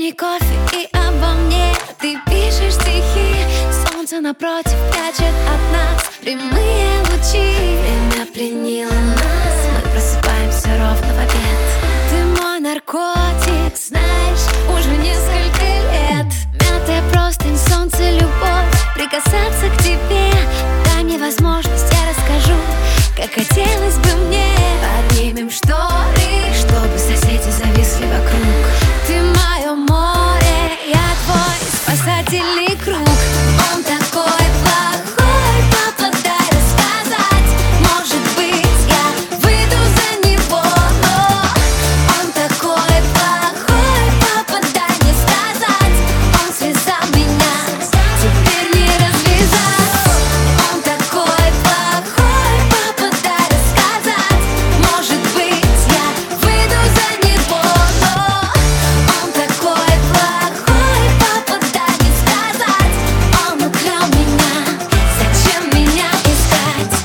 мне кофе и обо мне ты пишешь стихи. Солнце напротив прячет от нас прямые лучи. Время пленило нас, мы просыпаемся ровно в обед. Ты мой наркотик, знаешь, уже несколько лет. Мятая простынь, солнце, любовь, прикасаться к тебе. Дай мне возможность, я расскажу, как хотелось бы мне. Поднимем шторы, чтобы соседи зависли вокруг. Ты мое море, я твой спасательный круг. Он такой плохой, папа, дай рассказать. Может быть, я выйду за него, но он такой плохой, папа, дай мне сказать. Он связал меня, теперь не развязать. Он такой плохой, папа, дай рассказать. Может быть, я выйду за него, но он такой плохой, папа, дай мне сказать. Он украл меня, зачем меня искать?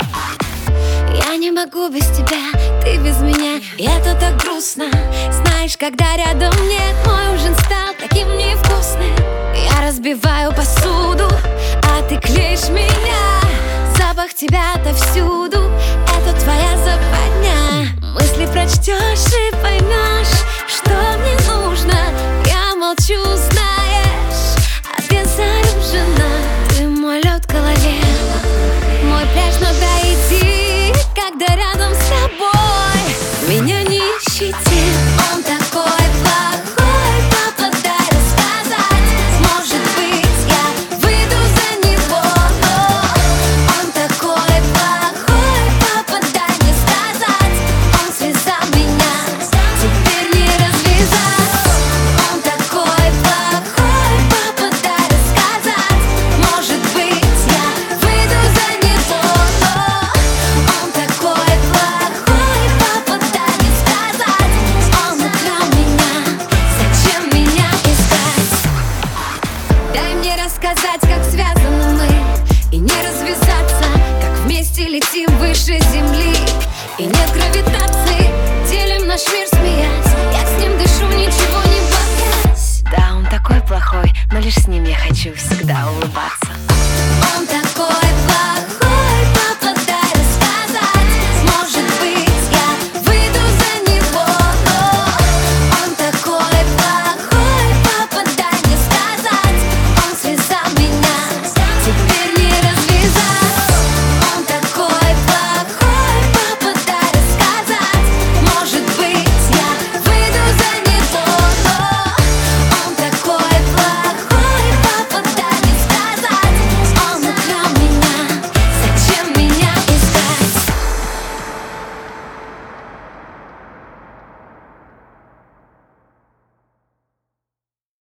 Я не могу без тебя, ты без меня, и это так грустно. Знаешь, когда рядом нет, мой ужин стал таким невкусным. Я разбиваю посуду, а ты клеишь меня. Запах тебя отовсюду, это твоя западня. Мысли прочтешь и поймешь, что мне нужно. Я молчу, знаешь, обезоружена. Ты мой лед в голове, мой пляж, но иди, когда рядом с тобой. Меня не ищите. Он такой плохой, папа, дай рассказать. Может быть, я выйду за него, но он такой плохой, папа, дай мне сказать. Он связал меня, теперь не развязать. Он такой плохой, папа, дай рассказать. Может быть, я выйду за него, но он такой плохой, папа, дай мне сказать. Он украл меня, зачем меня искать? Дай мне рассказать, как связаны мы, и не развязаться, как вместе летим выше земли. И нет гравитации, делим наш мир, смеясь. Я с ним дышу, ничего не боясь. Да, он такой плохой, но лишь с ним я хочу всегда улыбаться.